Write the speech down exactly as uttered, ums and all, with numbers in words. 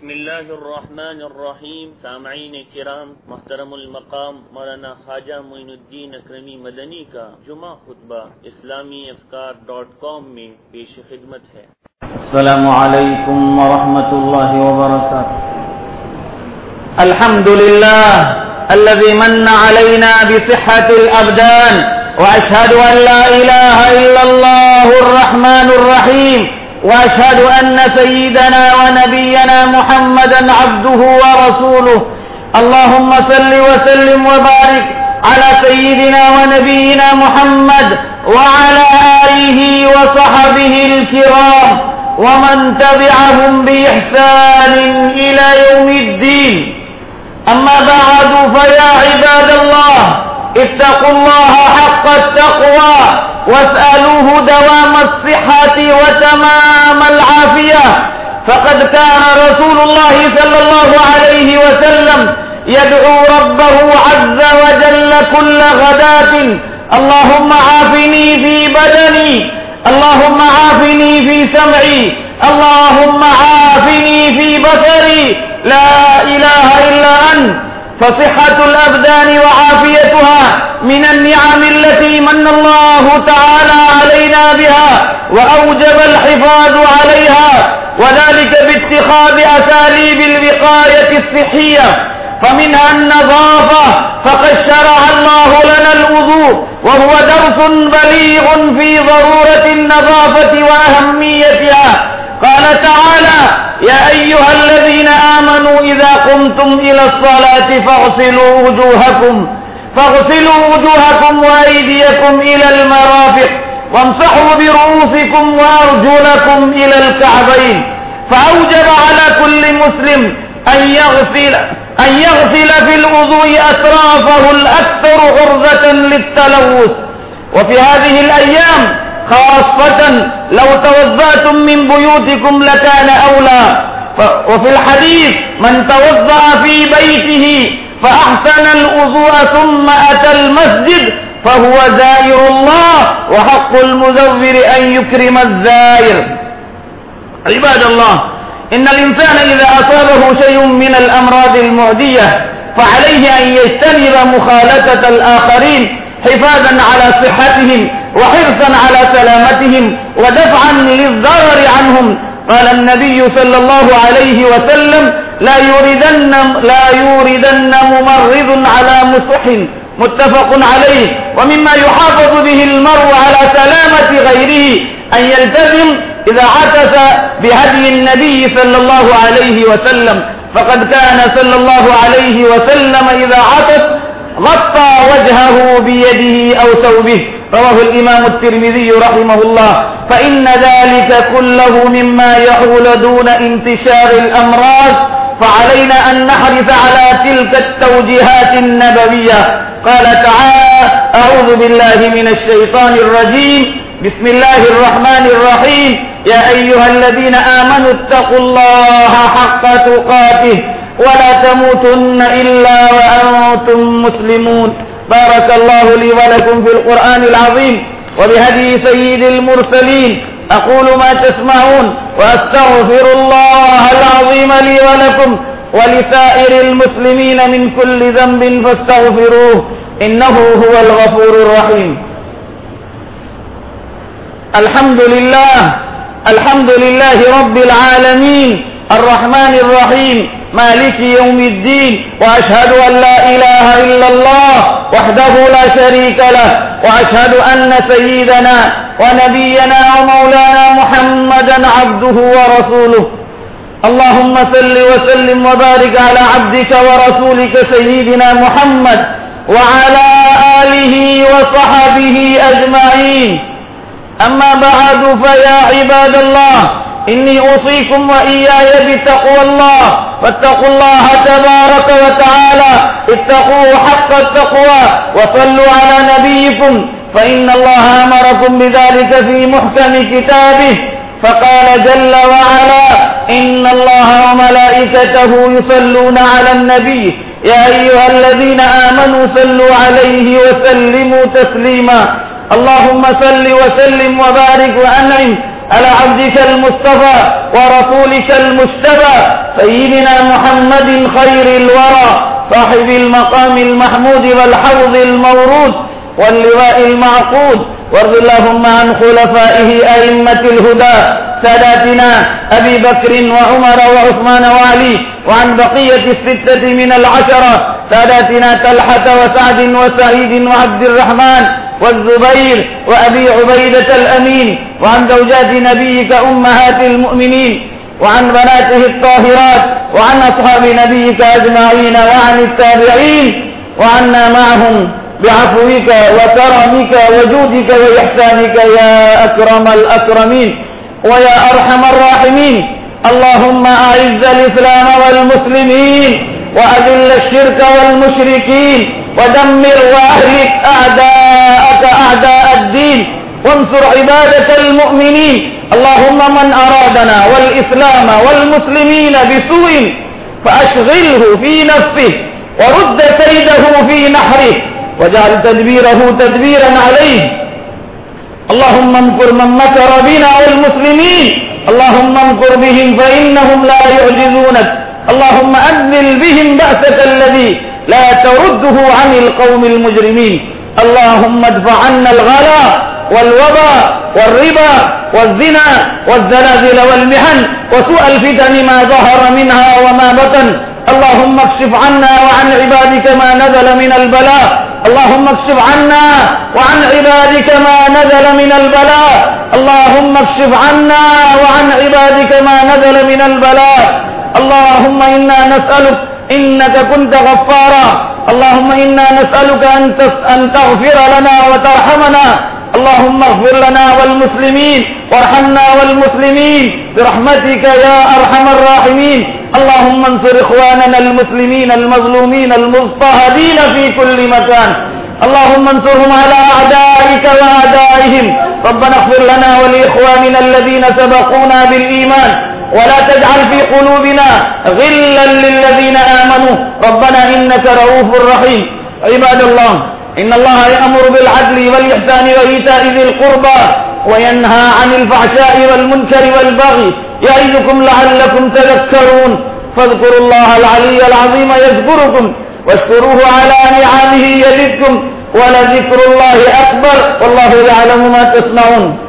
बिस्मिल्लाह अर्रहमान अर्रहीम। सामईन किराम, मोहतरम मकाम मौलाना ख्वाजा मोइनुद्दीन अकरमी मदनी का जुमा खुतबा इस्लामी अफकार डॉट कॉम में पेश खिदमत है। अस्सलामु अलैकुम व रहमतुल्लाहि व बरकातुहू। अल्हम्दुलिल्लाह अल्लज़ी मन्ना अलैना बिसिह्हतिल अबदान व अशहदु अन ला इलाहा इल्लल्लाहुर रहमानुर रहीम وأشهد أن سيدنا ونبينا محمدا عبده ورسوله اللهم صل وسلم وبارك على سيدنا ونبينا محمد وعلى آله وصحبه الكرام ومن تبعهم بإحسان إلى يوم الدين. أما بعد، فيا عباد الله اتقوا الله حق التقوى واسألوه دوام الصحة وتمام العافية، فقد كان رسول الله صلى الله عليه وسلم يدعو ربه عز وجل كل غداة: اللهم عافني في بدني، اللهم عافني في سمعي، اللهم عافني في بصري، لا إله إلا أنت. فصحة الأبدان وعافيتها من النعم التي من الله تعالى علينا بها وأوجب الحفاظ عليها، وذلك باتخاذ أساليب الوقاية الصحية، فمنها النظافة، فقد شرع الله لنا الوضوء وهو درس بليغ في ضرورة النظافة وأهميتها. قال تعالى: يا أيها الذين آمنوا إذا قمتم إلى الصلاة فاغسلوا وجوهكم فاغسلوا وجوهكم وأيديكم إلى المرافق وامسحوا برؤوسكم وأرجلكم إلى الكعبين. فأوجب على كل مسلم أن يغسل أن يغسل في الوضوء أطرافه الأكثر عرضة للتلوث. وفي هذه الأيام خاصة لو توضأتم من بيوتكم لكان أولى. وفي الحديث: من توضأ في بيته فأحسن الوضوء ثم أتى المسجد فهو زائر الله، وحق المزور أن يكرم الزائر. عباد الله، إن الإنسان إذا أصابه شيء من الأمراض المعدية فعليه أن يجتنب مخالطة الآخرين حفاظا على صحتهم وحرصا على سلامتهم ودفعا للضرر عنهم. قال النبي صلى الله عليه وسلم: لا يوردن لا يوردن ممرض على مصح. متفق عليه. ومما يحافظ به المرء على سلامة غيره أن يلتزم إذا عطس بهدي النبي صلى الله عليه وسلم، فقد كان صلى الله عليه وسلم إذا عطس غطى وجهه بيده أو ثوبه. رواه الإمام الترمذي رحمه الله. فإن ذلك كله مما يحول دون انتشار الأمراض، فعلينا أن نحرص على تلك التوجيهات النبوية. قال تعالى: أعوذ بالله من الشيطان الرجيم، بسم الله الرحمن الرحيم، يا أيها الذين آمنوا اتقوا الله حق تقاته ولا تموتن إلا وأنتم مسلمون. بارك الله لي ولكم في القرآن العظيم وبهدي سيد المرسلين. أقول ما تسمعون وأستغفر الله العظيم لي ولكم ولسائر المسلمين من كل ذنب فاستغفروه إنه هو الغفور الرحيم. الحمد لله الحمد لله رب العالمين الرحمن الرحيم مالك يوم الدين، وأشهد أن لا إله إلا الله وحده لا شريك له، وأشهد أن سيدنا ونبينا ومولانا محمدا عبده ورسوله. اللهم صل وسلم وبارك على عبدك ورسولك سيدنا محمد وعلى آله وصحبه أجمعين. أما بعد، فيا عباد الله، إني أوصيكم وإياي بتقوى الله. فاتقوا الله تبارك وتعالى، اتقوه حق التقوى، وصلوا على نبيكم، فإن الله أمركم بذلك في محكم كتابه. فقال جل وعلا: إن الله وملائكته يصلون على النبي يا أيها الذين آمنوا صلوا عليه وسلموا تسليما. اللهم صل وسلم وبارك وأنعم على عبدك المصطفى ورسولك المجتبى سيدنا محمد خير الورى صاحب المقام المحمود والحوض المورود واللواء المعقود. وارض اللهم عن خلفائه أئمة الهدى ساداتنا أبي بكر وعمر وعثمان وعلي، وعن بقية الستة من العشرة ساداتنا طلحة وسعد وسعيد وعبد الرحمن والزبير وأبي عبيدة الأمين، وعن زوجات نبيك أمهات المؤمنين، وعن بناته الطاهرات، وعن أصحاب نبيك أجمعين، وعن التابعين، وعنا معهم بعفوك وكرمك وجودك وإحسانك يا أكرم الأكرمين ويا أرحم الراحمين. اللهم أعز الإسلام والمسلمين وأذل الشرك والمشركين ودمر وأهلك أعداءك أعداء الدين وانصر عبادك المؤمنين. اللهم من أرادنا والإسلام والمسلمين بسوء فأشغله في نفسه ورد كيده في نحره واجعل تدبيره تدبيرا عليه. اللهم امكر من مكر بنا والمسلمين، اللهم امكر بهم فإنهم لا يعجزونك. اللهم أنزل بهم بأسك الذي لا ترده عن القوم المجرمين. اللهم ادفع عنا الغلاء والوباء والربا والزنا والزلازل والمحن وسوء الفتن ما ظهر منها وما بطن. اللهم اكشف عنا وعن عبادك ما نزل من البلاء. اللهم اكشف عنا وعن عبادك ما نزل من البلاء. اللهم اكشف عنا وعن عبادك ما نزل من البلاء. اللهم إنا نسألك، إنك كنت غفارا، اللهم إنا نسألك أن تغفر لنا وترحمنا. اللهم اغفر لنا والمسلمين وارحمنا والمسلمين برحمتك يا أرحم الراحمين. اللهم انصر إخواننا المسلمين المظلومين المضطهدين في كل مكان. اللهم انصرهم على أعدائك وأعدائهم. ربنا اغفر لنا ولإخواننا الذين سبقونا بالإيمان ولا تجعل في قلوبنا غلا للذين آمنوا ربنا إنك رؤوف رحيم. عباد الله، إن الله يأمر بالعدل والإحسان وإيتاء ذي القربى وينهى عن الفحشاء والمنكر والبغي يعظكم لعلكم تذكرون. فاذكروا الله العلي العظيم يذكركم واشكروه على نعمه يزدكم ولذكر الله أكبر والله يعلم ما تصنعون.